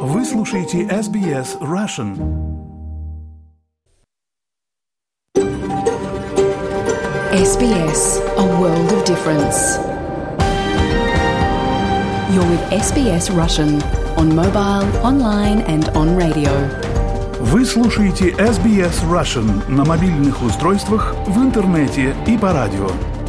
Вы слушаете SBS Russian. SBS, a world of difference. You're with SBS Russian on mobile, online and on radio. Вы слушаете SBS Russian на мобильных устройствах, в интернете и по радио.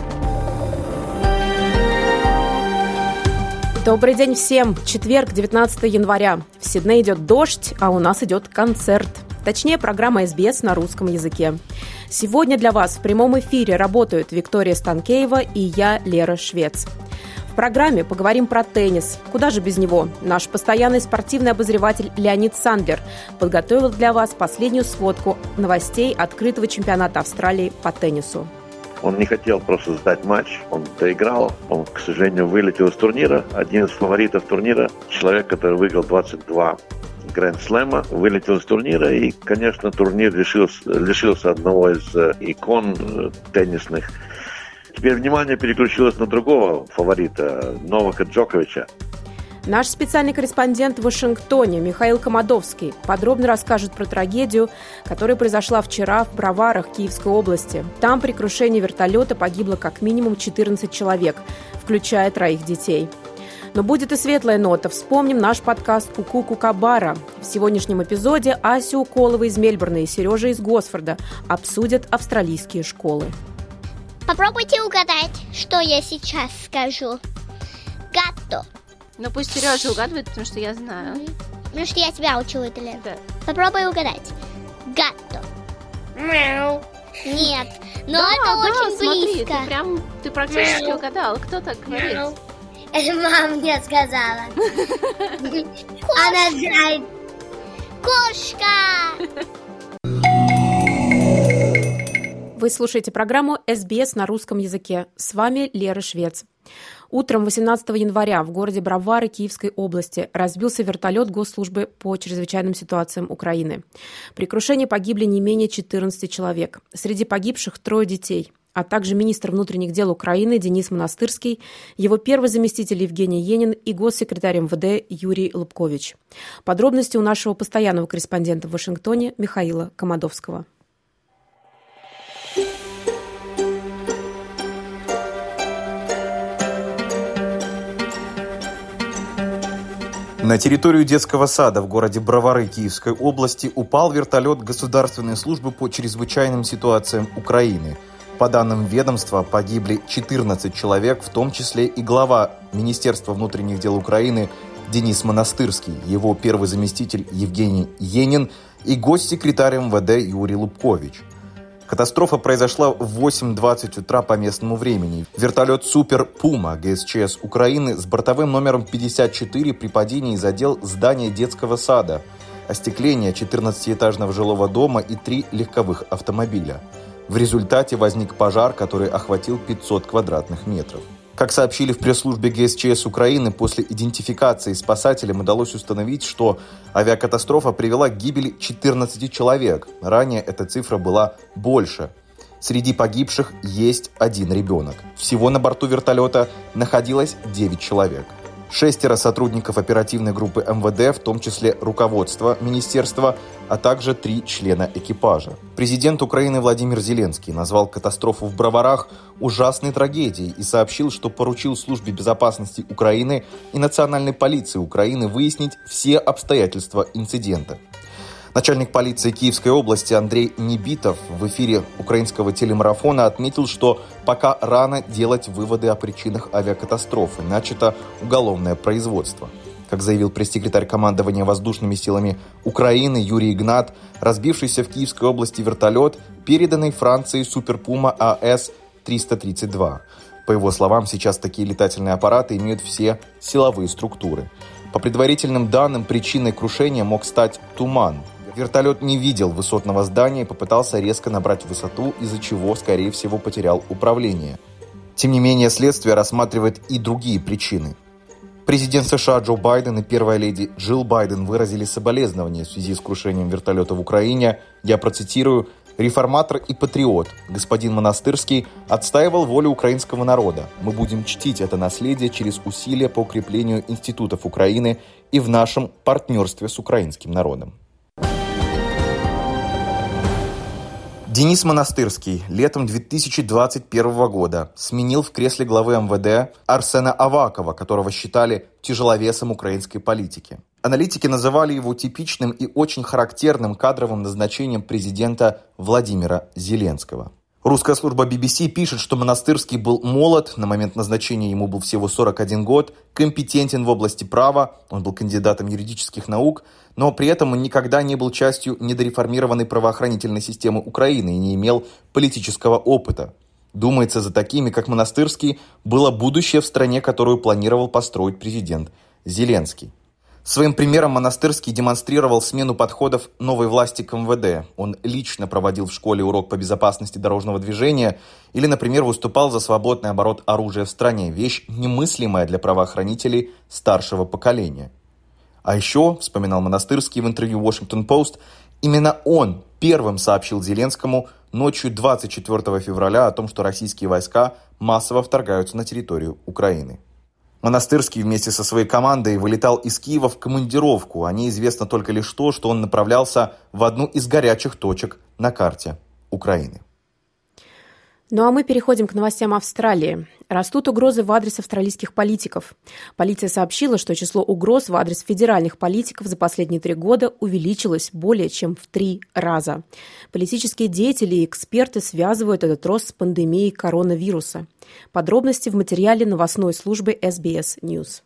Добрый день всем! Четверг, 19 января. В Сиднее идет дождь, а у нас идет концерт. Точнее, программа SBS на русском языке. Сегодня для вас в прямом эфире работают Виктория Станкеева и я, Лера Швец. В программе поговорим про теннис. Куда же без него? Наш постоянный спортивный обозреватель Леонид Сандлер подготовил для вас последнюю сводку новостей открытого чемпионата Австралии по теннису. Он не хотел просто сдать матч, он доиграл, он, к сожалению, вылетел из турнира. Один из фаворитов турнира, человек, который выиграл 22 Гранд-слэма, вылетел из турнира, и, конечно, турнир лишился одного из икон теннисных. Теперь внимание переключилось на другого фаворита, Новака Джоковича. Наш специальный корреспондент в Вашингтоне Михаил Комадовский подробно расскажет про трагедию, которая произошла вчера в Броварах Киевской области. Там при крушении вертолета погибло как минимум 14 человек, включая 3 детей. Но будет и светлая нота. Вспомним наш подкаст «Ку-ку Кукабара». В сегодняшнем эпизоде Ася Уколова из Мельбурна и Сережа из Госфорда обсудят австралийские школы. Попробуйте угадать, что я сейчас скажу. Гатто. Ну пусть Сережа угадывает, потому что я знаю. Потому что я тебя учу это, Лен. Да. Попробуй угадать. Гатто. Мяу. Нет, но да, это очень смотри, близко. Ты практически угадал. Кто так говорит? Это мама мне сказала. Она знает. Кошка! Вы слушаете программу SBS на русском языке. С вами Лера Швец. Утром 18 января в городе Бровары Киевской области разбился вертолет Госслужбы по чрезвычайным ситуациям Украины. При крушении погибли не менее 14 человек. Среди погибших 3 детей, а также министр внутренних дел Украины Денис Монастырский, его первый заместитель Евгений Енин и госсекретарь МВД Юрий Лубкович. Подробности у нашего постоянного корреспондента в Вашингтоне Михаила Комадовского. На территорию детского сада в городе Бровары Киевской области упал вертолет Государственной службы по чрезвычайным ситуациям Украины. По данным ведомства, погибли 14 человек, в том числе и глава Министерства внутренних дел Украины Денис Монастырский, его первый заместитель Евгений Енин и госсекретарь МВД Юрий Лубкович. Катастрофа произошла в 8:20 утра по местному времени. Вертолет «Супер Пума» ГСЧС Украины с бортовым номером 54 при падении задел здание детского сада, остекление 14-этажного жилого дома и 3 легковых автомобиля. В результате возник пожар, который охватил 500 квадратных метров. Как сообщили в пресс-службе ГСЧС Украины, после идентификации спасателям удалось установить, что авиакатастрофа привела к гибели 14 человек. Ранее эта цифра была больше. Среди погибших есть 1 ребенок. Всего на борту вертолета находилось 9 человек. 6 сотрудников оперативной группы МВД, в том числе руководство министерства, а также 3 члена экипажа. Президент Украины Владимир Зеленский назвал катастрофу в Броварах ужасной трагедией и сообщил, что поручил Службе безопасности Украины и Национальной полиции Украины выяснить все обстоятельства инцидента. Начальник полиции Киевской области Андрей Небитов в эфире украинского телемарафона отметил, что пока рано делать выводы о причинах авиакатастрофы, начато уголовное производство. Как заявил пресс-секретарь командования воздушными силами Украины Юрий Игнат, разбившийся в Киевской области вертолет, переданный Франции «Супер Пума» АС-332. По его словам, сейчас такие летательные аппараты имеют все силовые структуры. По предварительным данным, причиной крушения мог стать туман. Вертолет не видел высотного здания и попытался резко набрать высоту, из-за чего, скорее всего, потерял управление. Тем не менее, следствие рассматривает и другие причины. Президент США Джо Байден и первая леди Джилл Байден выразили соболезнования в связи с крушением вертолета в Украине. Я процитирую: Реформатор и патриот господин Монастырский отстаивал волю украинского народа. Мы будем чтить это наследие через усилия по укреплению институтов Украины и в нашем партнерстве с украинским народом. Денис Монастырский летом 2021 года сменил в кресле главы МВД Арсена Авакова, которого считали тяжеловесом украинской политики. Аналитики называли его типичным и очень характерным кадровым назначением президента Владимира Зеленского. Русская служба BBC пишет, что Монастырский был молод, на момент назначения ему был всего 41 год, компетентен в области права, он был кандидатом юридических наук, но при этом он никогда не был частью недореформированной правоохранительной системы Украины и не имел политического опыта. Думается, за такими, как Монастырский, было будущее в стране, которую планировал построить президент Зеленский. Своим примером Монастырский демонстрировал смену подходов новой власти к МВД. Он лично проводил в школе урок по безопасности дорожного движения или, например, выступал за свободный оборот оружия в стране, вещь немыслимая для правоохранителей старшего поколения. А еще, вспоминал Монастырский в интервью Washington Post, именно он первым сообщил Зеленскому ночью 24 февраля о том, что российские войска массово вторгаются на территорию Украины. Монастырский вместе со своей командой вылетал из Киева в командировку. О ней известно только лишь то, что он направлялся в одну из горячих точек на карте Украины. Ну а мы переходим к новостям Австралии. Растут угрозы в адрес австралийских политиков. Полиция сообщила, что число угроз в адрес федеральных политиков за последние 3 года увеличилось более чем в 3 раза. Политические деятели и эксперты связывают этот рост с пандемией коронавируса. Подробности в материале новостной службы SBS News.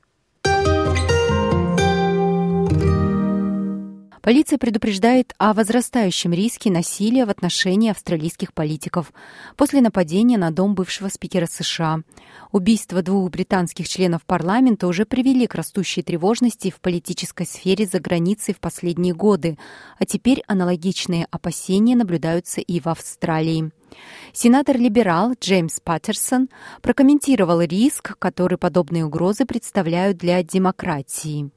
Полиция предупреждает о возрастающем риске насилия в отношении австралийских политиков после нападения на дом бывшего спикера США. Убийства 2 британских членов парламента уже привели к растущей тревожности в политической сфере за границей в последние годы, а теперь аналогичные опасения наблюдаются и в Австралии. Сенатор-либерал Джеймс Паттерсон прокомментировал риск, который подобные угрозы представляют для демократии.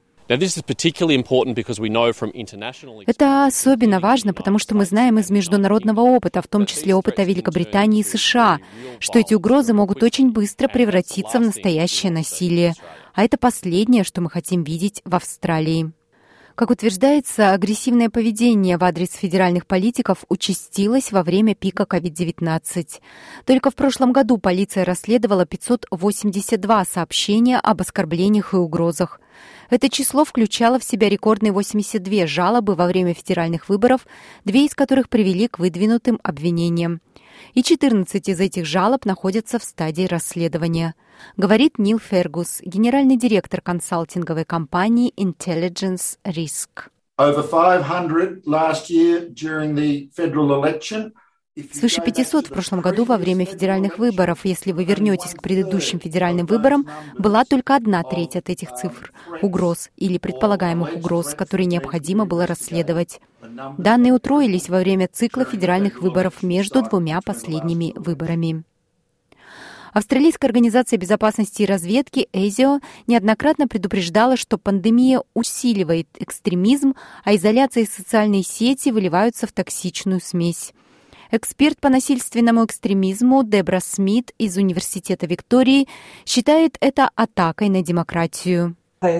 Это особенно важно, потому что мы знаем из международного опыта, в том числе опыта Великобритании и США, что эти угрозы могут очень быстро превратиться в настоящее насилие. А это последнее, что мы хотим видеть в Австралии. Как утверждается, агрессивное поведение в адрес федеральных политиков участилось во время пика COVID-19. Только в прошлом году полиция расследовала 582 сообщения об оскорблениях и угрозах. Это число включало в себя рекордные 82 жалобы во время федеральных выборов, 2 из которых привели к выдвинутым обвинениям. И 14 из этих жалоб находятся в стадии расследования, говорит Нил Фергус, генеральный директор консалтинговой компании Intelligence Risk. Свыше 500 в прошлом году во время федеральных выборов. Если вы вернетесь к предыдущим федеральным выборам, была только 1/3 от этих цифр – угроз или предполагаемых угроз, которые необходимо было расследовать. Данные утроились во время цикла федеральных выборов между 2 последними выборами. Австралийская организация безопасности и разведки ASIO неоднократно предупреждала, что пандемия усиливает экстремизм, а изоляция и социальные сети выливаются в токсичную смесь. Эксперт по насильственному экстремизму Дебра Смит из Университета Виктории считает это атакой на демократию.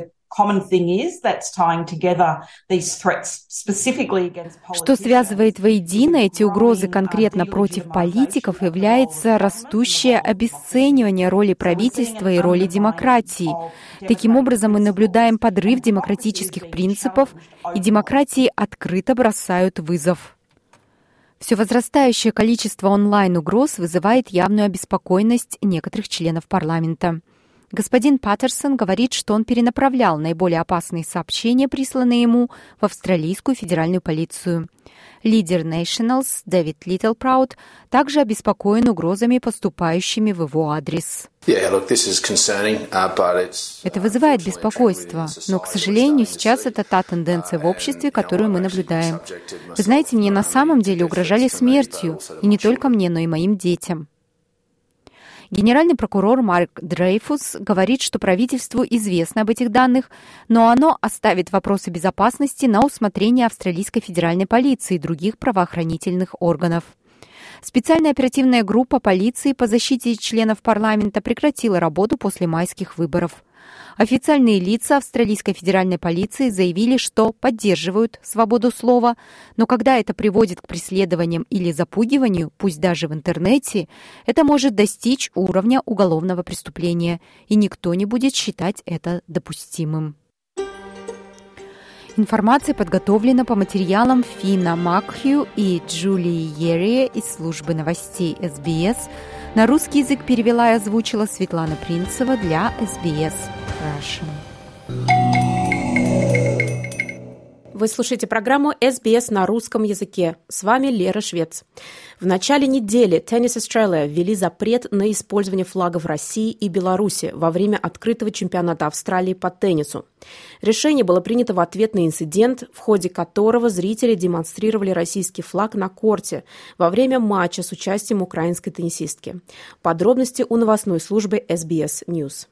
Что связывает воедино эти угрозы конкретно против политиков, является растущее обесценивание роли правительства и роли демократии. Таким образом, мы наблюдаем подрыв демократических принципов, и демократии открыто бросают вызов. Все возрастающее количество онлайн-угроз вызывает явную обеспокоенность некоторых членов парламента. Господин Паттерсон говорит, что он перенаправлял наиболее опасные сообщения, присланные ему, в австралийскую федеральную полицию. Лидер Nationals Дэвид Литтлпраут также обеспокоен угрозами, поступающими в его адрес. Это вызывает беспокойство, но, к сожалению, сейчас это та тенденция в обществе, которую мы наблюдаем. Вы знаете, мне на самом деле угрожали смертью, и не только мне, но и моим детям. Генеральный прокурор Марк Дрейфус говорит, что правительству известно об этих данных, но оно оставит вопросы безопасности на усмотрение австралийской федеральной полиции и других правоохранительных органов. Специальная оперативная группа полиции по защите членов парламента прекратила работу после майских выборов. Официальные лица австралийской федеральной полиции заявили, что поддерживают свободу слова, но когда это приводит к преследованиям или запугиванию, пусть даже в интернете, это может достичь уровня уголовного преступления, и никто не будет считать это допустимым. Информация подготовлена по материалам Фина Макхью и Джулии Ерри из службы новостей SBS. На русский язык перевела и озвучила Светлана Принцева для SBS Russian. Вы слушаете программу SBS на русском языке. С вами Лера Швец. В начале недели Tennis Australia ввели запрет на использование флагов России и Беларуси во время открытого чемпионата Австралии по теннису. Решение было принято в ответ на инцидент, в ходе которого зрители демонстрировали российский флаг на корте во время матча с участием украинской теннисистки. Подробности у новостной службы SBS News.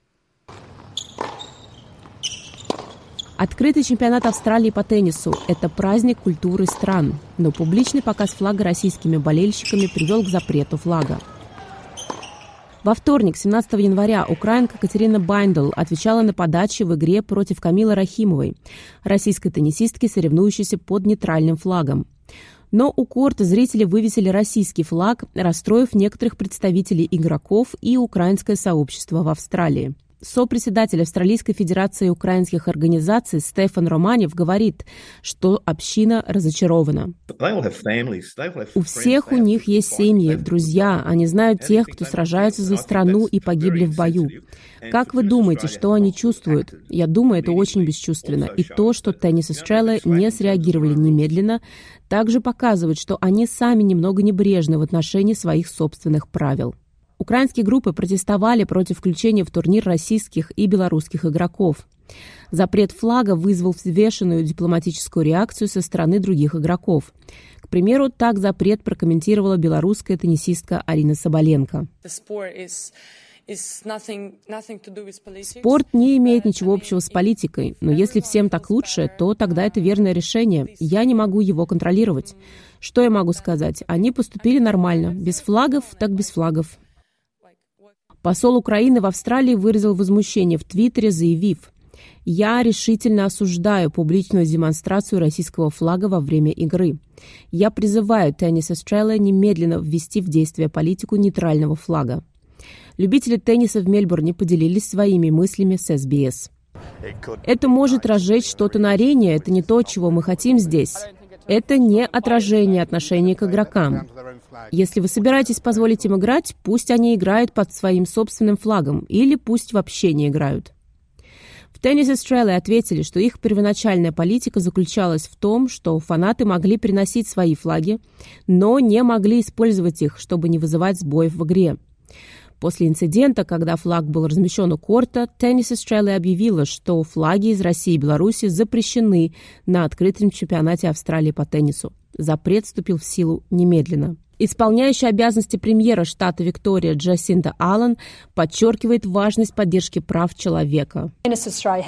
Открытый чемпионат Австралии по теннису – это праздник культуры стран, но публичный показ флага российскими болельщиками привел к запрету флага. Во вторник, 17 января, украинка Катерина Байндл отвечала на подачи в игре против Камилы Рахимовой, российской теннисистки, соревнующейся под нейтральным флагом. Но у корта зрители вывесили российский флаг, расстроив некоторых представителей игроков и украинское сообщество в Австралии. Сопредседатель Австралийской федерации украинских организаций Стефан Романев говорит, что община разочарована. У всех у них есть семьи, друзья, они знают тех, кто сражается за страну и погибли в бою. Как вы думаете, что они чувствуют? Я думаю, это очень бесчувственно. И то, что Tennis Australia не среагировали немедленно, также показывает, что они сами немного небрежны в отношении своих собственных правил. Украинские группы протестовали против включения в турнир российских и белорусских игроков. Запрет флага вызвал взвешенную дипломатическую реакцию со стороны других игроков. К примеру, так запрет прокомментировала белорусская теннисистка Арина Соболенко. Спорт не имеет ничего общего с политикой, но если всем так лучше, то тогда это верное решение. Я не могу его контролировать. Что я могу сказать? Они поступили нормально. Без флагов, так без флагов. Посол Украины в Австралии выразил возмущение в Твиттере, заявив: «Я решительно осуждаю публичную демонстрацию российского флага во время игры. Я призываю Tennis Australia немедленно ввести в действие политику нейтрального флага». Любители тенниса в Мельбурне поделились своими мыслями с SBS. «Это может разжечь что-то на арене, это не то, чего мы хотим здесь. Это не отражение отношений к игрокам. Если вы собираетесь позволить им играть, пусть они играют под своим собственным флагом или пусть вообще не играют». В Tennis Australia ответили, что их первоначальная политика заключалась в том, что фанаты могли приносить свои флаги, но не могли использовать их, чтобы не вызывать сбоев в игре. После инцидента, когда флаг был размещен у корта, Tennis Australia объявила, что флаги из России и Беларуси запрещены на открытом чемпионате Австралии по теннису. Запрет вступил в силу немедленно. Исполняющая обязанности премьера штата Виктория Джасинда Аллен подчеркивает важность поддержки прав человека. Tennis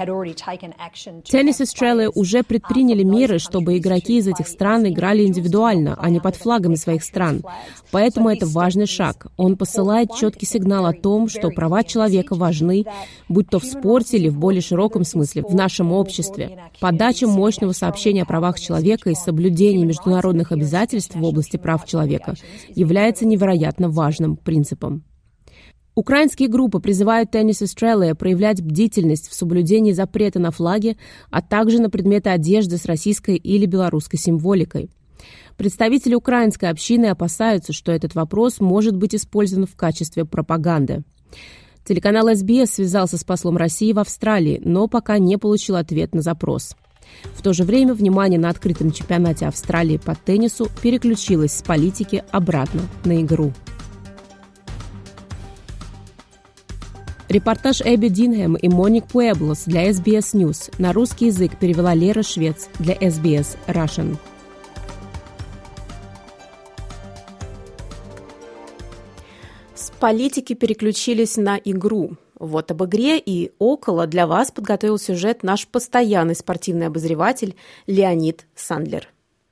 Australia уже предприняли меры, чтобы игроки из этих стран играли индивидуально, а не под флагами своих стран. Поэтому это важный шаг. Он посылает четкий сигнал о том, что права человека важны, будь то в спорте или в более широком смысле, в нашем обществе. Подача мощного сообщения о правах человека и соблюдении международных обязательств в области прав человека является невероятно важным принципом. Украинские группы призывают Tennis Australia проявлять бдительность в соблюдении запрета на флаги, а также на предметы одежды с российской или белорусской символикой. Представители украинской общины опасаются, что этот вопрос может быть использован в качестве пропаганды. Телеканал SBS связался с послом России в Австралии, но пока не получил ответ на запрос. В то же время внимание на открытом чемпионате Австралии по теннису переключилось с политики обратно на игру. Репортаж Эбби Динхэм и Моник Пуэблос для SBS News на русский язык перевела Лера Швец для SBS Russian. С Политики переключились на игру. Вот об игре и около для вас подготовил сюжет наш постоянный спортивный обозреватель Леонид Сандлер.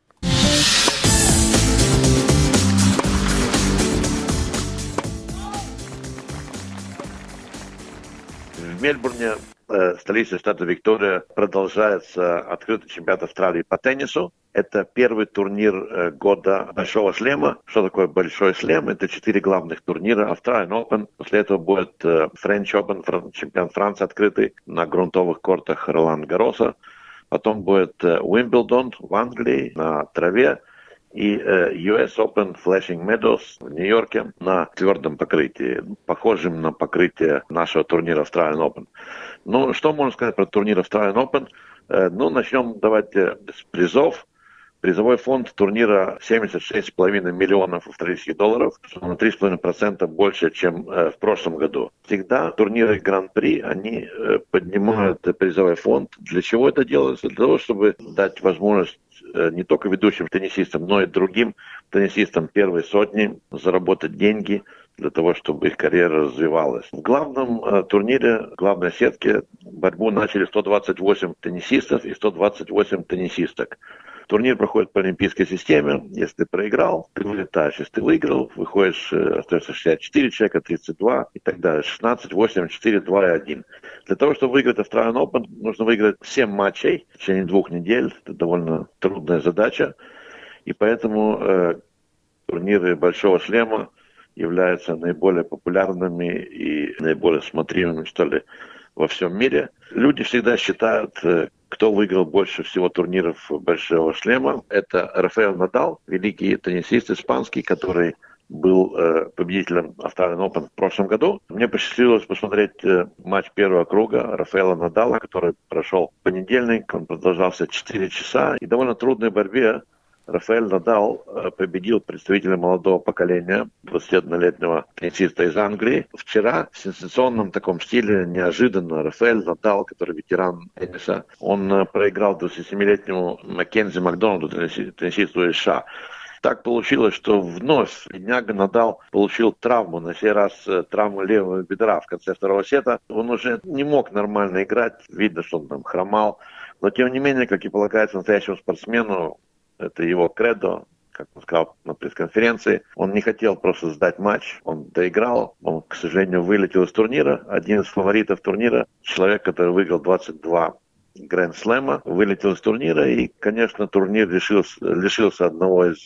В Мельбурне, столице штата Виктория, продолжается открытый чемпионат Австралии по теннису. Это первый турнир года Большого шлема. Что такое Большой шлем? Это 4 главных турнира. Australian Open, после этого будет French Open, чемпионат Франции открытый на грунтовых кортах Ролан Гарроса. Потом будет Уимблдон в Англии на траве. И US Open Flashing Meadows в Нью-Йорке на твердом покрытии, похожем на покрытие нашего турнира Australian Open. Ну, что можно сказать про турнир Australian Open? Ну, начнем давайте с призов. Призовой фонд турнира 76,5 миллионов австралийских долларов, что на 3,5% больше, чем в прошлом году. Всегда турниры Гран-при, они поднимают призовой фонд. Для чего это делается? Для того, чтобы дать возможность не только ведущим теннисистам, но и другим теннисистам первой сотни заработать деньги для того, чтобы их карьера развивалась. В главном турнире, главной сетке борьбу начали 128 теннисистов и 128 теннисисток. Турнир проходит по олимпийской системе. Если ты проиграл, ты вылетаешь. Если ты выиграл, выходишь, остается 64 человека, 32 и так далее. 16, 8, 4, 2 и 1. Для того, чтобы выиграть Australian Open, нужно выиграть 7 матчей в течение 2 недель. Это довольно трудная задача. И поэтому турниры Большого шлема являются наиболее популярными и наиболее смотримыми, что ли, во всем мире. Люди всегда считают, кто выиграл больше всего турниров Большого шлема. Это Рафаэль Надал, великий теннисист испанский, который был победителем Australian Open в прошлом году. Мне посчастливилось посмотреть матч первого круга Рафаэля Надала, который прошел в понедельник. Он продолжался 4 часа. И в довольно трудной борьбе Рафаэль Надал победил представителя молодого поколения, 21-летнего теннисиста из Англии. Вчера в сенсационном таком стиле, неожиданно, Рафаэль Надал, который ветеран тенниса, он проиграл 27-летнему Маккензи Макдоналду, теннисисту из США. Так получилось, что вновь бедняга Надал получил травму, на сей раз травму левого бедра в конце второго сета. Он уже не мог нормально играть, видно, что он там хромал. Но тем не менее, как и полагается настоящему спортсмену, это его кредо, как он сказал на пресс-конференции. Он не хотел просто сдать матч, он доиграл. Он, к сожалению, вылетел из турнира. Один из фаворитов турнира, человек, который выиграл 22 Гранд-слэма, вылетел из турнира. И, конечно, турнир лишился одного из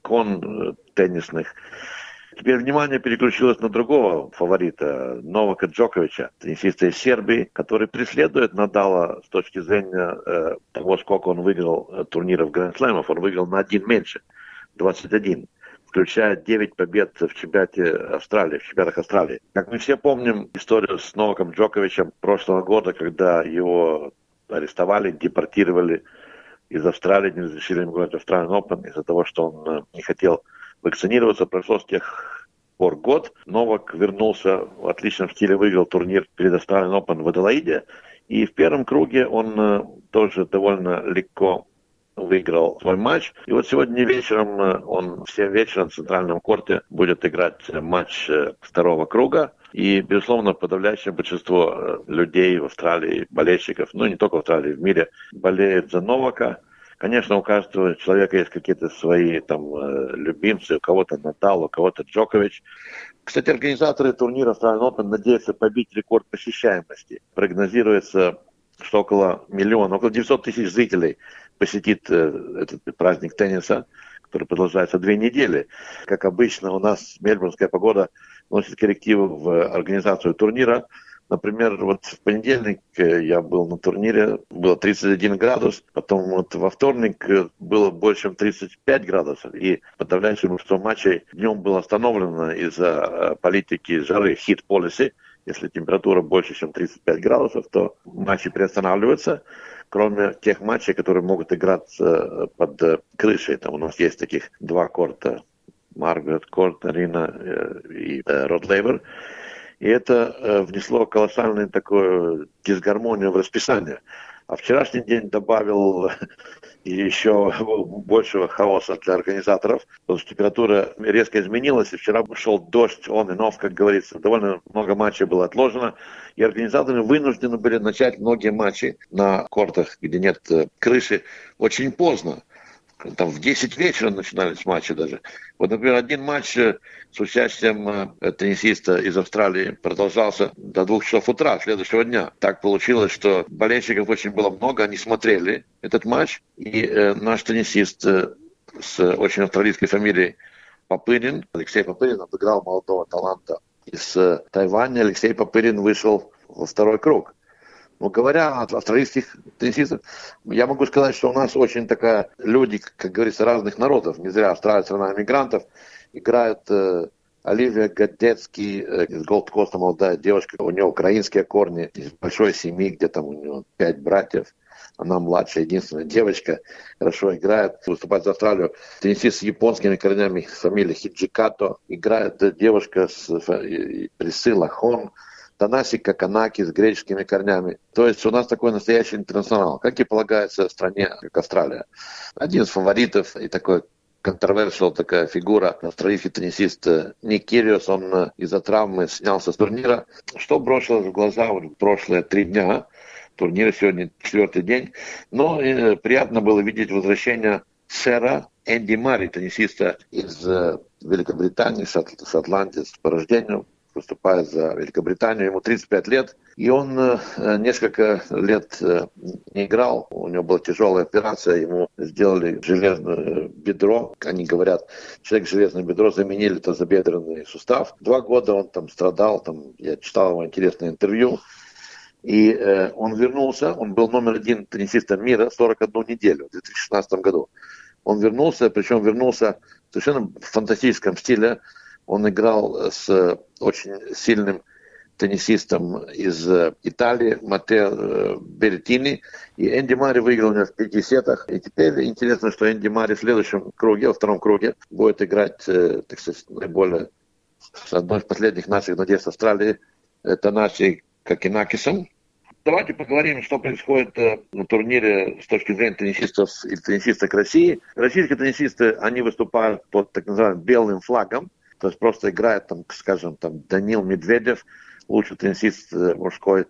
икон теннисных. Теперь внимание переключилось на другого фаворита, Новака Джоковича, теннисиста из Сербии, который преследует Надала с точки зрения того, сколько он выиграл турниров Гранд-слэмов. Он выиграл на 1 меньше, 21, включая 9 побед в чемпионате Австралии, в чемпионатах Австралии. Как мы все помним историю с Новаком Джоковичем прошлого года, когда его арестовали, депортировали из Австралии, не разрешили ему играть в Australian Open из-за того, что он не хотел вакцинироваться. Прошло с тех пор год. Новак вернулся в отличном стиле, выиграл турнир перед Australian Open в Аделаиде. И в первом круге он тоже довольно легко выиграл свой матч. И вот сегодня вечером он в 7 вечера на центральном корте будет играть матч второго круга. И, безусловно, подавляющее большинство людей в Австралии, болельщиков, ну не только в Австралии, в мире, болеют за Новака. Конечно, у каждого человека есть какие-то свои там любимцы, у кого-то Надал, у кого-то Джокович. Кстати, организаторы турнира Australian Open надеются побить рекорд посещаемости. Прогнозируется, что около 900 тысяч зрителей посетит этот праздник тенниса, который продолжается 2 недели. Как обычно, у нас мельбурнская погода вносит коррективы в организацию турнира. Например, вот в понедельник я был на турнире, было 31 градус, потом вот во вторник было больше, чем 35 градусов, и подавляющее большинство матчей днем было остановлено из-за политики жары, heat policy. Если температура больше, чем 35 градусов, то матчи приостанавливаются, кроме тех матчей, которые могут играться под крышей. Там у нас есть таких 2 корта, Маргарет Корт, Арена и Род Лейвер. И это внесло колоссальную такую дисгармонию в расписание. А вчерашний день добавил еще большего хаоса для организаторов, потому что температура резко изменилась, и вчера шел дождь, он и нов, как говорится. Довольно много матчей было отложено, и организаторы вынуждены были начать многие матчи на кортах, где нет крыши, очень поздно. Там в 10 вечера начинались матчи даже. Вот, например, один матч с участием теннисиста из Австралии продолжался до 2 часов утра следующего дня. Так получилось, что болельщиков очень было много, они смотрели этот матч. И наш теннисист с очень австралийской фамилией Попырин, Алексей Попырин, обыграл молодого таланта из Тайваня. Алексей Попырин вышел во второй круг. Но говоря о австралийских теннисистах, я могу сказать, что у нас очень такая люди, как говорится, разных народов. Не зря Австралия страна иммигрантов. Играет Оливия Гадецкий из Голд-Коста, молодая девушка. У нее украинские корни, из большой семьи, где там у нее 5 братьев. Она младшая, единственная девочка, хорошо играет, выступает за Австралию. Теннисист с японскими корнями, фамилия Хиджикато. Играет девушка с Присила Хон. Танаси Каканаки с греческими корнями. То есть у нас такой настоящий интернационал, как и полагается стране, как Австралия. Один из фаворитов и такой controversial такая фигура, австралийский теннисист Ник Кириос, он из-за травмы снялся с турнира. Что бросилось в глаза в прошлые 3 дня турнира, сегодня 4-й день. Но приятно было видеть возвращение сэра Энди Мари, теннисиста из Великобритании, шотландец по рождению. Выступает за Великобританию, ему 35 лет, и он несколько лет не играл, у него была тяжелая операция, ему сделали железное бедро, они говорят, человек с железным бедро, заменили тазобедренный сустав. 2 года он там страдал, я читал его интересное интервью, и он вернулся, он был номер 1 теннисистом мира 41 неделю в 2016 году. Он вернулся, причем вернулся в совершенно фантастическом стиле. Он играл с очень сильным теннисистом из Италии, Маттео Береттини. И Энди Мари выиграл у него в 5 сетах. И теперь интересно, что Энди Мари в следующем круге, во втором круге, будет играть, так сказать, наиболее с одной из последних наших надежд Австралии, Танаси Какинакисом. Давайте поговорим, что происходит на турнире с точки зрения теннисистов и теннисисток России. Российские теннисисты, они выступают под так называемым белым флагом. То есть просто играет, скажем, Данил Медведев, лучший теннисист мужской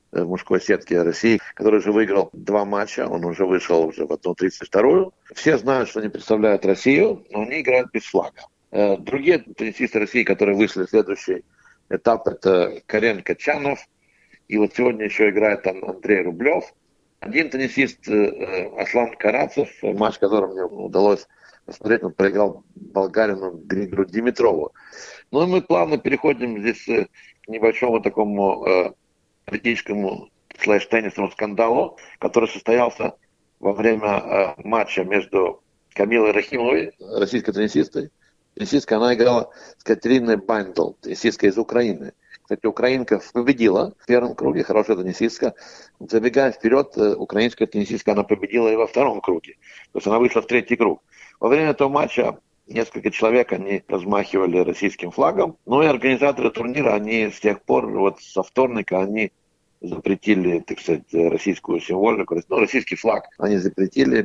сетки России, который уже выиграл 2 матча, он уже вышел уже в 1/32. Все знают, что они представляют Россию, но они играют без флага. Другие теннисисты России, которые вышли в следующий этап, это Карен Качанов, и вот сегодня еще играет Андрей Рублев. Один теннисист Аслан Карацев, матч, который мне удалось посмотреть, он проиграл болгарину Григору Димитрову. Ну и мы плавно переходим здесь к небольшому такому политическому /теннисному скандалу, который состоялся во время матча между Камилой Рахимовой, российской теннисисткой. Теннисистка, она играла с Катериной Байндл, теннисистка из Украины. Кстати, украинка победила в первом круге, хорошая теннисистка. Забегая вперед, украинская теннисистка, она победила и во втором круге. То есть она вышла в 3-й круг. Во время этого матча несколько человек, они размахивали российским флагом. Ну и организаторы турнира, они с тех пор, вот со вторника, они запретили, так сказать, российскую символику, российский флаг они запретили.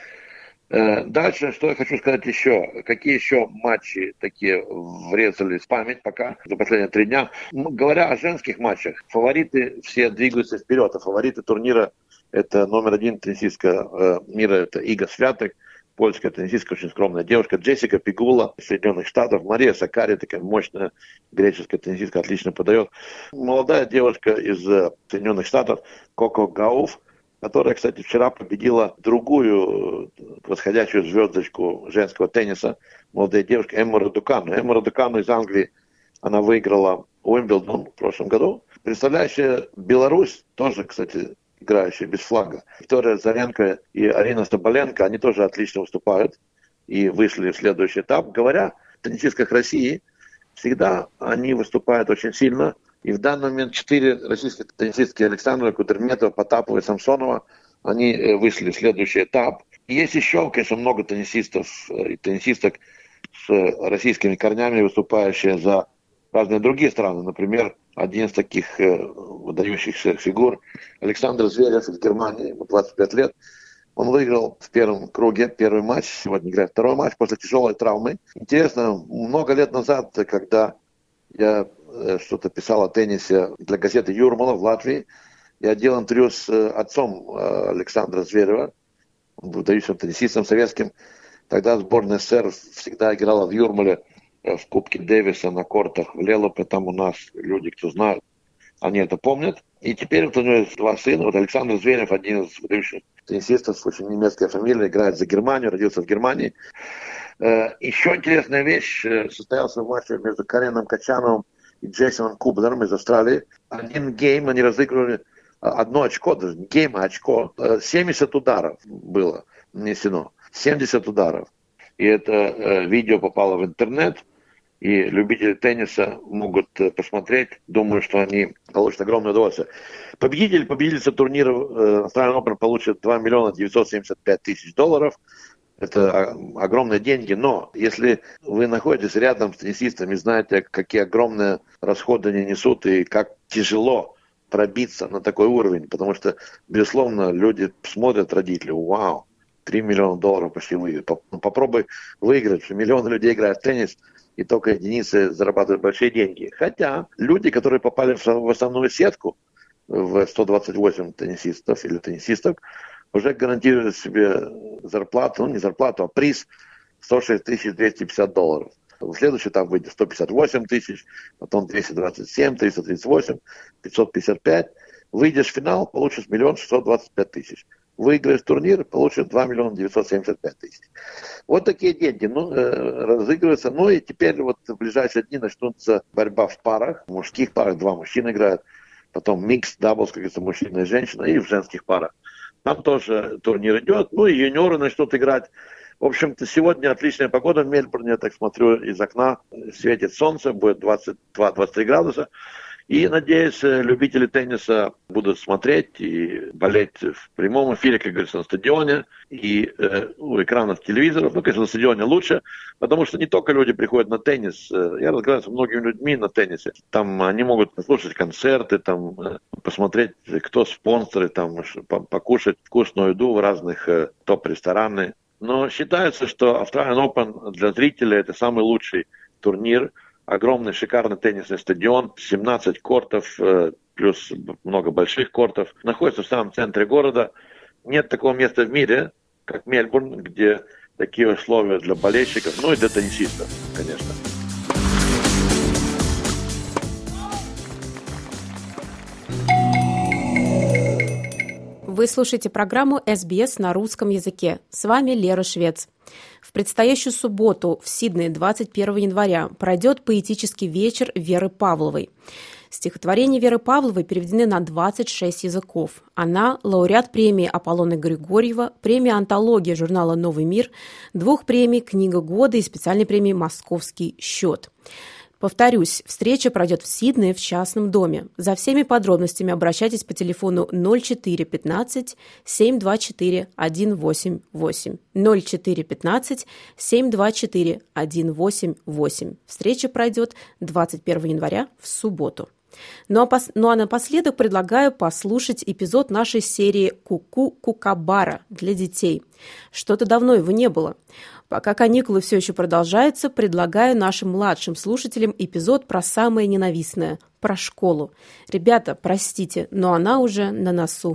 Дальше, что я хочу сказать еще. Какие еще матчи такие врезались в память пока за последние 3 дня? Говоря о женских матчах, фавориты все двигаются вперед. А фавориты турнира — это номер 1 теннисистка мира, это Ига Святок, польская теннисистка, очень скромная девушка, Джессика Пигула из Соединенных Штатов, Мария Сакари, такая мощная греческая теннисистка, отлично подает. Молодая девушка из Соединенных Штатов, Коко Гауф, которая, кстати, вчера победила другую восходящую звездочку женского тенниса, молодая девушка Эмма Радукану. Эмма Радукану из Англии, она выиграла Уимблдон в прошлом году. Представляющая Беларусь, тоже, кстати, играющая без флага. Виктория Заренко и Арина Соболенко, они тоже отлично выступают и вышли в следующий этап. Говоря о теннисистках России, всегда они выступают очень сильно. И в данный момент 4 российские теннисистки: Александра Кудерметова, Потапова и Самсонова, они вышли в следующий этап. И есть еще, конечно, много теннисистов и теннисисток с российскими корнями, выступающие за разные другие страны. Например, один из таких выдающихся фигур, Александр Зверев из Германии, ему 25 лет. Он выиграл в первом круге первый матч, сегодня играет второй матч после тяжелой травмы. Интересно, много лет назад, когда я что-то писал о теннисе для газеты «Юрмала» в Латвии, я делал интервью с отцом Александра Зверева, выдающимся теннисистом советским. Тогда сборная СССР всегда играла в Юрмале в Кубке Дэвиса на кортах в Лелопе. Там у нас люди, кто знают, они это помнят. И теперь вот у него есть два сына. Вот Александр Зверев, один из выдающихся теннисистов, очень немецкая фамилия, играет за Германию, родился в Германии. Еще интересная вещь. Состоялся матч между Кареном Качановым и Джейсоном Кублером из Австралии. Один гейм они разыгрывали, одно очко, даже не гейм, а очко. 70 ударов было нанесено. 70 ударов. И это видео попало в интернет. И любители тенниса могут посмотреть. Думаю, что они получат огромное удовольствие. Победительница турнира Australian Open получит $2 975 000. Это огромные деньги. Но если вы находитесь рядом с теннисистами и знаете, какие огромные расходы они несут и как тяжело пробиться на такой уровень, потому что, безусловно, люди смотрят, родители, вау, $3 миллиона почти выиграть. Попробуй выиграть, что миллионы людей играют в теннис, и только единицы зарабатывают большие деньги. Хотя люди, которые попали в основную сетку, в 128 теннисистов или теннисисток, уже гарантируют себе зарплату, не зарплату, а приз $106 250. В следующий этап выйдет 158 тысяч, потом 227, 338, 555. Выйдешь в финал, получишь $1 625 000. Выиграешь турнир, получишь $2 975 000. Вот такие деньги разыгрываются. Ну и теперь вот в ближайшие дни начнутся борьба в парах. В мужских парах 2 мужчины играют. Потом микс, даблс, как говорится, мужчина и женщина. И в женских парах. Там тоже турнир идет. Ну и юниоры начнут играть. В общем-то, сегодня отличная погода в Мельбурне. Я так смотрю из окна. Светит солнце, будет 22-23 градуса. И, надеюсь, любители тенниса будут смотреть и болеть в прямом эфире, как говорится, на стадионе и у экранов телевизоров. Ну, конечно, на стадионе лучше, потому что не только люди приходят на теннис. Я разговариваю с многими людьми на теннисе. Там они могут послушать концерты, там, посмотреть, кто спонсоры, там, покушать вкусную еду в разных топ-ресторанах. Но считается, что Australian Open для зрителей это самый лучший турнир. Огромный, шикарный теннисный стадион, 17 кортов, плюс много больших кортов. Находится в самом центре города. Нет такого места в мире, как Мельбурн, где такие условия для болельщиков, ну и для теннисистов, конечно. Вы слушаете программу SBS на русском языке. С вами Лера Швец. В предстоящую субботу в Сиднее 21 января пройдет поэтический вечер Веры Павловой. Стихотворения Веры Павловой переведены на 26 языков. Она – лауреат премии Аполлона Григорьева, премии «Антология» журнала «Новый мир», 2 премий «Книга года» и специальной премии «Московский счет». Повторюсь, встреча пройдет в Сиднее в частном доме. За всеми подробностями обращайтесь по телефону 0415 724 188. 0415 724 188. Встреча пройдет 21 января в субботу. Ну а напоследок предлагаю послушать эпизод нашей серии «Ку-ку-кукабара» для детей. Что-то давно его не было. Пока каникулы все еще продолжаются, предлагаю нашим младшим слушателям эпизод про самое ненавистное – про школу. Ребята, простите, но она уже на носу.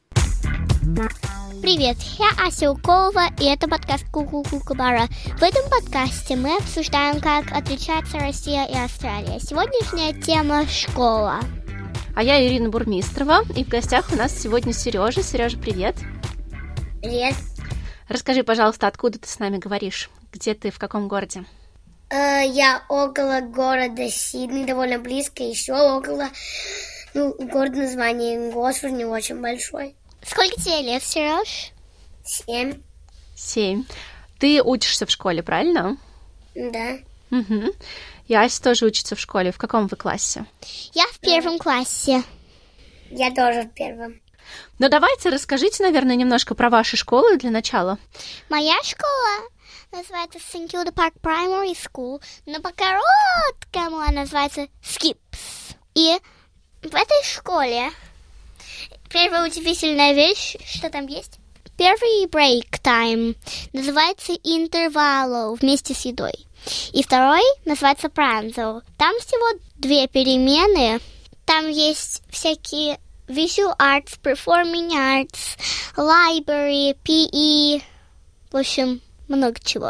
Привет, я Ася Уколова, и это подкаст «Ку-ку-кукабара». В этом подкасте мы обсуждаем, как отличается Россия и Австралия. Сегодняшняя тема – школа. А я Ирина Бурмистрова, и в гостях у нас сегодня Сережа. Сережа, привет. Привет. Расскажи, пожалуйста, откуда ты с нами говоришь? Где ты, в каком городе? Я около города Сидней, довольно близко, еще около, город название Госфорд, не очень большой. Сколько тебе лет, Сереж? 7. 7. Ты учишься в школе, правильно? Да. Угу. И Ася тоже учится в школе. В каком вы классе? Я в 1 классе. Я тоже в 1. Ну, давайте расскажите, наверное, немножко про ваши школы для начала. Моя школа называется St. Kilda Park Primary School, но по-короткому она называется Skips. И в этой школе первая удивительная вещь, что там есть. Первый break time называется интервало вместе с едой. И второй называется pranzo. Там всего 2 перемены. Там есть всякие visual arts, performing arts, library, PE. В общем, много чего.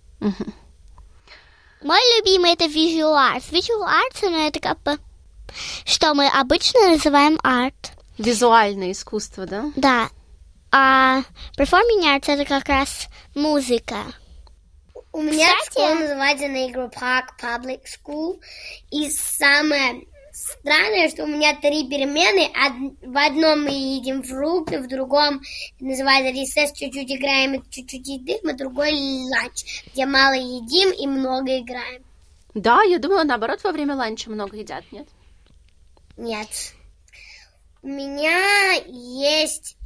Мой любимый это visual arts. Visual arts, ну, это как бы, что мы обычно называем арт. Визуальное искусство, да? Да. А performing arts это как раз музыка. У меня школа называется Negro Park Public School. И самое странное, что у меня 3 перемены. В одном мы едим фрукты, в другом называется recess, чуть-чуть играем и чуть-чуть едим, а другой ланч, где мало едим и много играем. Да, я думаю, наоборот, во время ланча много едят, нет? Нет. У меня есть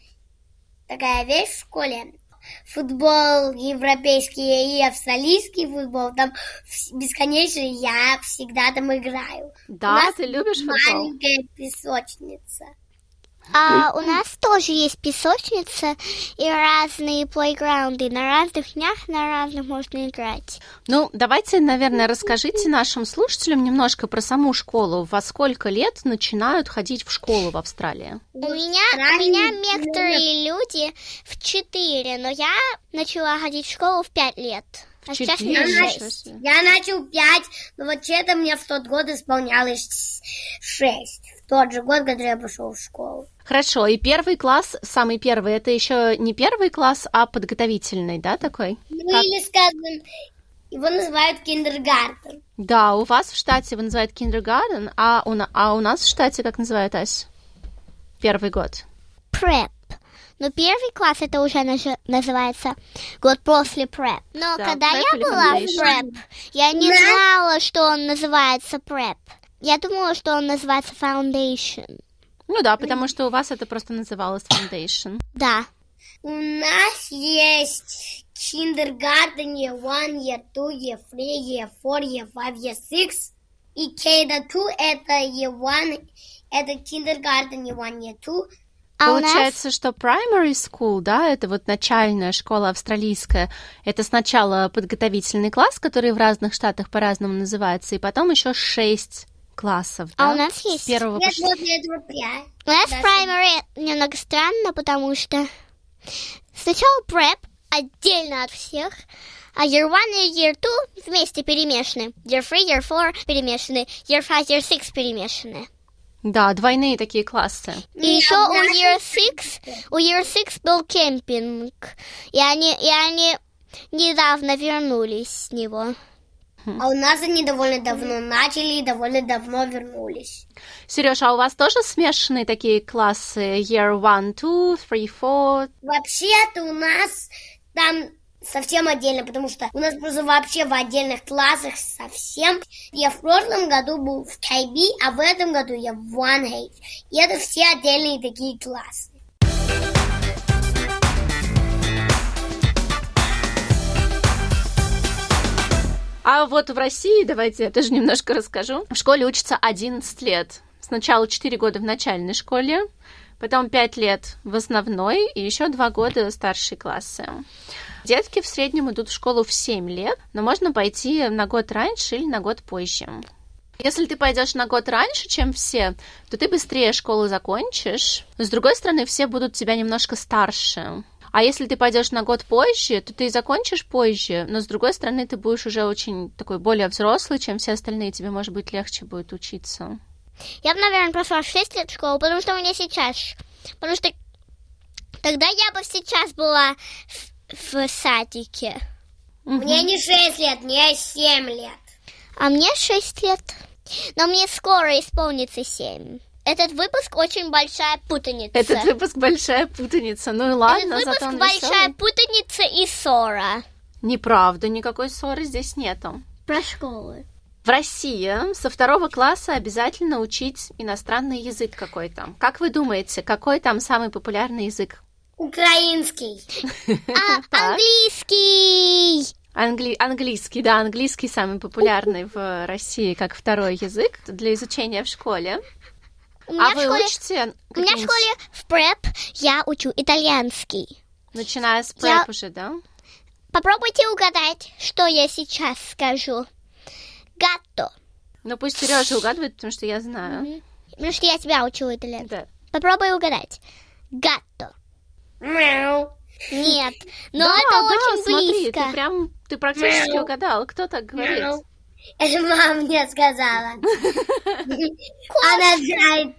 такая вещь в школе. Футбол европейский и австралийский футбол. Там бесконечно я всегда там играю. Да, ты любишь футбол? Маленькая песочница. У нас тоже есть песочница и разные плейграунды. На разных днях, на разных можно играть. Ну, давайте, наверное, расскажите нашим слушателям немножко про саму школу. Во сколько лет начинают ходить в школу в Австралии? У меня некоторые люди в 4, но я начала ходить в школу в 5 лет. А сейчас мне 6. Я начал 5, но вот что-то мне в тот год исполнялось 6. В тот же год, когда я пошел в школу. Хорошо, и первый класс, самый первый, это еще не первый класс, а подготовительный, да, такой? Или, скажем, его называют kindergarten. Да, у вас в штате его называют kindergarten, а у нас в штате как называют, Ась? Первый год. Prep. Но первый класс это уже называется год после prep. Но да, когда я была в prep, я не знала, что он называется prep. Я думала, что он называется foundation. Ну да, потому что у вас это просто называлось foundation. Да. У нас есть kindergarten year 1, year 2, year 3, year 4, year 5, year 6. И K-2 это year 1, это kindergarten year 1, year 2. Получается, что primary school, да, это вот начальная школа австралийская, это сначала подготовительный класс, который в разных штатах по-разному называется, и потом еще 6 классов, да? А у нас есть. С 1 по 6. У нас primary немного странно, потому что сначала prep отдельно от всех, а year 1 и year 2 вместе перемешаны. Year 3, year 4 перемешаны, year 5, year 6 перемешаны. Да, двойные такие классы. И еще у year 6 был кемпинг, и они недавно вернулись с него. А у нас они довольно давно начали и довольно давно вернулись. Серёж, а у вас тоже смешанные такие классы? Year 1, 2, 3, 4? Вообще-то у нас там совсем отдельно, потому что у нас просто вообще в отдельных классах совсем. Я в прошлом году был в KB, а в этом году я в 1H. И это все отдельные такие классы. А вот в России, давайте я тоже немножко расскажу. В школе учатся 11 лет. Сначала 4 года в начальной школе, потом 5 лет в основной и еще 2 года старшие классы. Детки в среднем идут в школу в 7 лет, но можно пойти на год раньше или на год позже. Если ты пойдешь на год раньше, чем все, то ты быстрее школу закончишь. С другой стороны, все будут тебя немножко старше. А если ты пойдешь на год позже, то ты закончишь позже, но с другой стороны, ты будешь уже очень такой более взрослый, чем все остальные, тебе, может быть, легче будет учиться. Я бы, наверное, пошла в 6 лет в школу, потому что у меня сейчас... Потому что тогда я бы сейчас была в садике. Мне не 6 лет, мне 7 лет. А мне 6 лет. Но мне скоро исполнится 7. Этот выпуск очень большая путаница. Этот выпуск большая путаница. Ну и ладно, этот зато он выпуск большая веселый. путаница и ссора. Неправда, никакой ссоры здесь нету. Про школы. В России со 2 класса обязательно учить иностранный язык какой-то. Как вы думаете, какой там самый популярный язык? Украинский. Английский. Английский, да, английский самый популярный в России как второй язык для изучения в школе. У меня учите? У меня в школе в преп я учу итальянский. Начиная с преп уже, да? Попробуйте угадать, что я сейчас скажу. Гатто. Ну пусть Сережа угадывает, потому что я знаю. Потому что я тебя учу итальянский. Да. Попробуй угадать. Гатто. Мяу. Нет, но да, это очень смотри, близко. Ты практически угадал. Кто так говорит? Мяу. Это мама мне сказала. Она знает.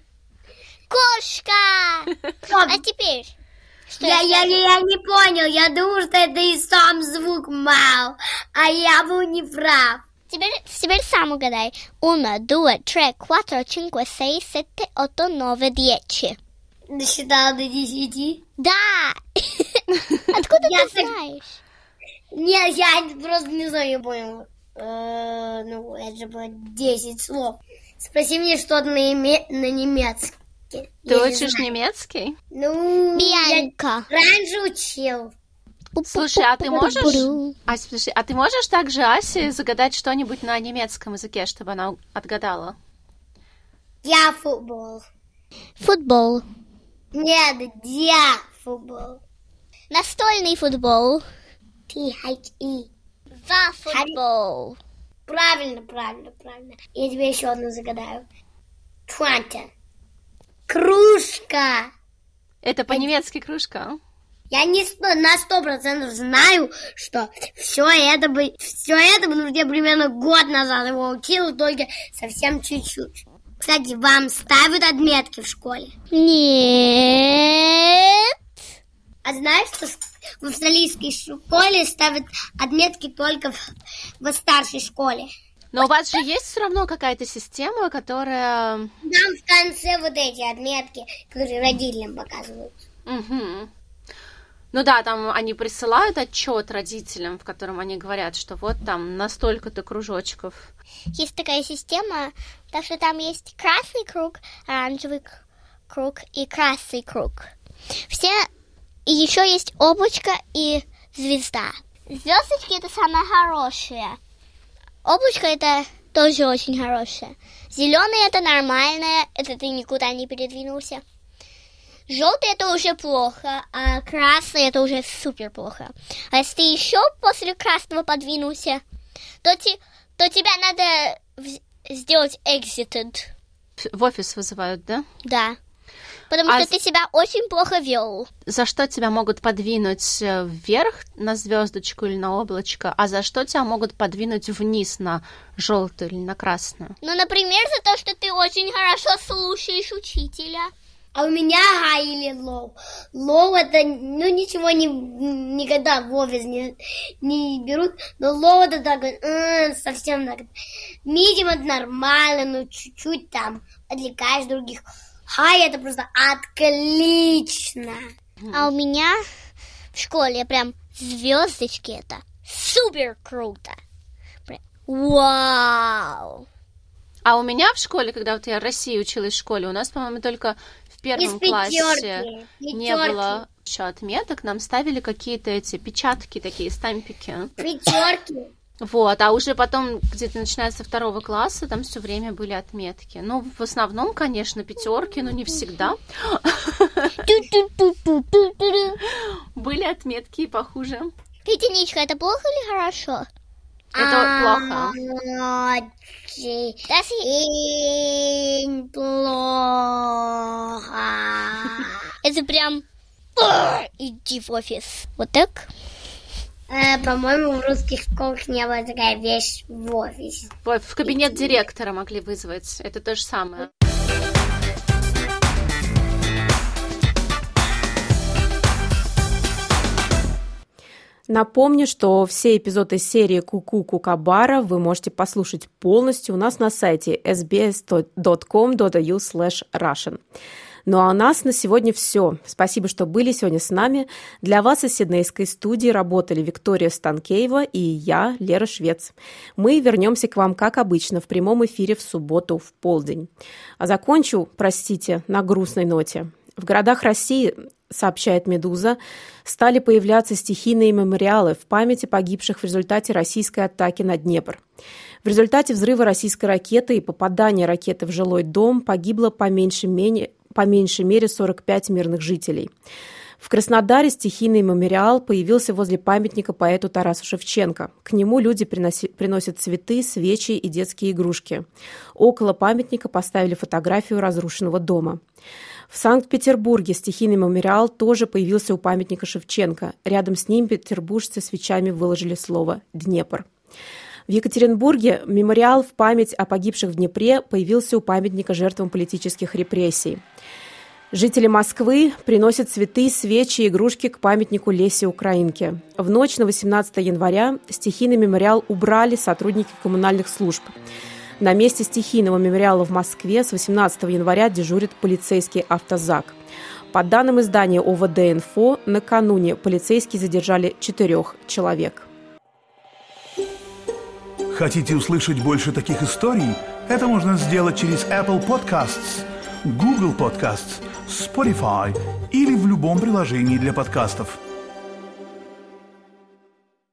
Кошка! А теперь? Я не понял. Я думал, что это и сам звук мау. А я был неправ. Теперь сам угадай. 1, 2, 3, 4, 5, 6, 7, 8, 9, 10. Досчитала до 10? Да! Откуда ты знаешь? Нет, я просто не знаю, я понял. Ну, это же было 10 слов. Спроси мне что-то на немецком. Ты учишь немецкий? Ну, Бианка. Я раньше учил. Слушай, а ты можешь также Асе загадать что-нибудь на немецком языке, чтобы она отгадала? Я футбол. Футбол. Нет, я футбол. Настольный футбол. T-H-E. Футбол. Правильно. Я тебе еще одну загадаю. 20. Кружка. Это по-немецки кружка? Я на 100% знаю, что все это потому что я примерно год назад его учила, только совсем чуть-чуть. Кстати, вам ставят отметки в школе? Нет. А знаешь, что в австралийской школе ставят отметки только в старшей школе? Но у вас же есть все равно какая-то система, которая... Там в конце вот эти отметки, которые родителям показывают. Угу. Ну да, там они присылают отчет родителям, в котором они говорят, что вот там на столько-то кружочков. Есть такая система, так что там есть красный круг, оранжевый круг и красный круг. И еще есть облачко и звезда. Звездочки — это самое хорошее. Облачко — это тоже очень хорошее. Зеленый — это нормальное, это ты никуда не передвинулся. Желтый — это уже плохо, а красный — это уже супер плохо. А если ты еще после красного подвинулся, то тебя надо сделать exited. В офис вызывают, да? Да. Потому что ты себя очень плохо вел. За что тебя могут подвинуть вверх на звездочку или на облачко, а за что тебя могут подвинуть вниз на желтую или на красную? Ну, например, за то, что ты очень хорошо слушаешь учителя. А у меня high или low. Low — это, ничего никогда в офис не берут. Но low — это так, совсем так. Medium — это нормально, чуть-чуть там отвлекаешь других. High — это просто отлично. А у меня в школе прям звездочки — это супер круто. Вау! А у меня в школе, когда вот я в России училась в школе, у нас, по-моему, только в первом классе не было еще отметок, нам ставили какие-то эти печатки такие, стампики. Пятерки. Вот, а уже потом, где-то начиная со 2 класса, там все время были отметки. Ну, в основном, конечно, пятерки, но не всегда. Были отметки и похуже. Единичка — это плохо или хорошо? Это плохо. Очень плохо. Это прям... Иди в офис. Вот так? По-моему, в русских школах не было такая вещь в офисе. В кабинет директора могли вызвать. Это то же самое. Напомню, что все эпизоды серии «Ку-ку Кукабара» вы можете послушать полностью у нас на сайте sbs.com.au/russian. Ну а у нас на сегодня все. Спасибо, что были сегодня с нами. Для вас из Сиднейской студии работали Виктория Станкеева и я, Лера Швец. Мы вернемся к вам, как обычно, в прямом эфире в субботу в полдень. А закончу, простите, на грустной ноте. В городах России сообщает «Медуза», стали появляться стихийные мемориалы в памяти погибших в результате российской атаки на Днепр. В результате взрыва российской ракеты и попадания ракеты в жилой дом погибло по меньшей мере 45 мирных жителей. В Краснодаре стихийный мемориал появился возле памятника поэту Тарасу Шевченко. К нему люди приносят цветы, свечи и детские игрушки. Около памятника поставили фотографию разрушенного дома. В Санкт-Петербурге стихийный мемориал тоже появился у памятника Шевченко. Рядом с ним петербуржцы свечами выложили слово «Днепр». В Екатеринбурге мемориал в память о погибших в Днепре появился у памятника жертвам политических репрессий. Жители Москвы приносят цветы, свечи и игрушки к памятнику Лесе Украинке. В ночь на 18 января стихийный мемориал убрали сотрудники коммунальных служб. На месте стихийного мемориала в Москве с 18 января дежурит полицейский автозак. По данным издания ОВД-Инфо, накануне полицейские задержали 4 человек. Хотите услышать больше таких историй? Это можно сделать через Apple Podcasts, Google Podcasts, Spotify или в любом приложении для подкастов.